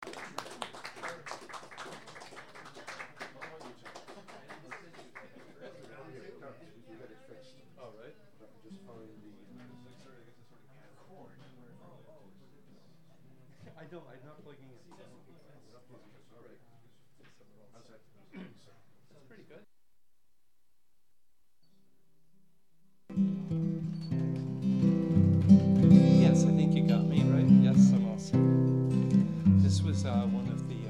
I'm not plugging in. That's pretty good. Yes, I think you got me, right? Yes, I'm awesome. This was one of the.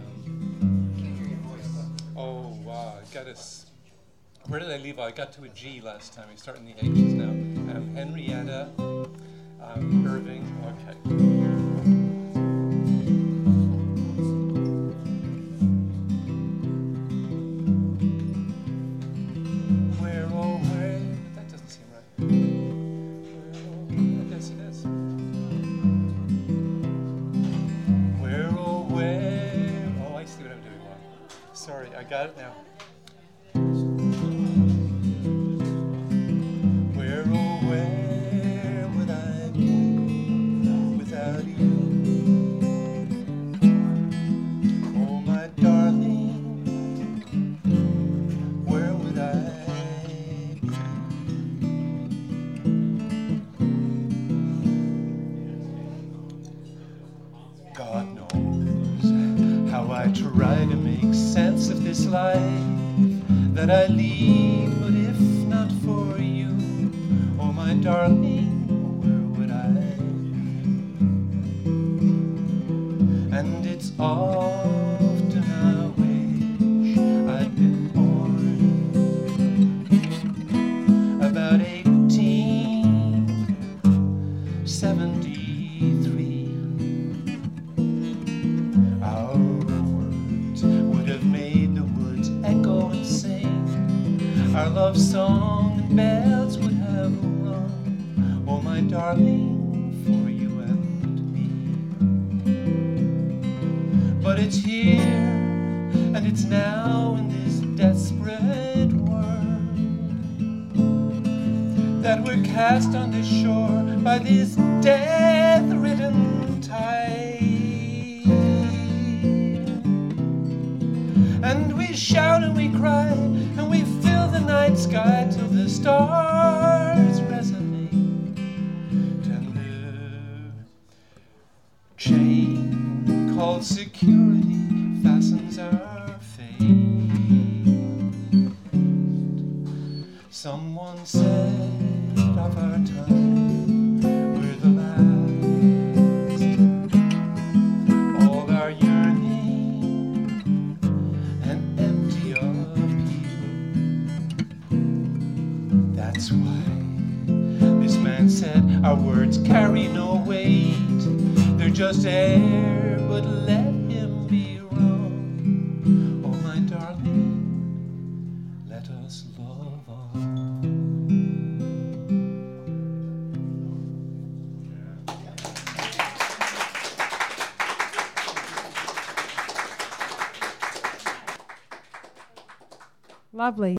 Oh, wow. I got us. Where did I leave? I got to a G last time. We start in the H's now. Henrietta, Irving. Okay. Sorry, I got it now. Where, oh, where would I be without you? Oh, my darling, where would I be? God knows how I try to make sense of this life that I lead, but if not for you, oh my darling, where would I be? And it's often I wish I'd been born about 1873. Our words would have made the woods echo and sing. Our love song and bells would have rung, oh my darling, for you and me. But it's here and it's now in this desperate world that we're cast on this shore by this death-ridden tide. And we shout and we cry and we fill the night sky till the stars resonate. And the chain called security fastens our fate. Someone said of our time we're the last. All our yearning and empty of you. That's why this man said our words carry no weight. They're just air, but let him be wrong. Oh my darling, let us love on. Lovely.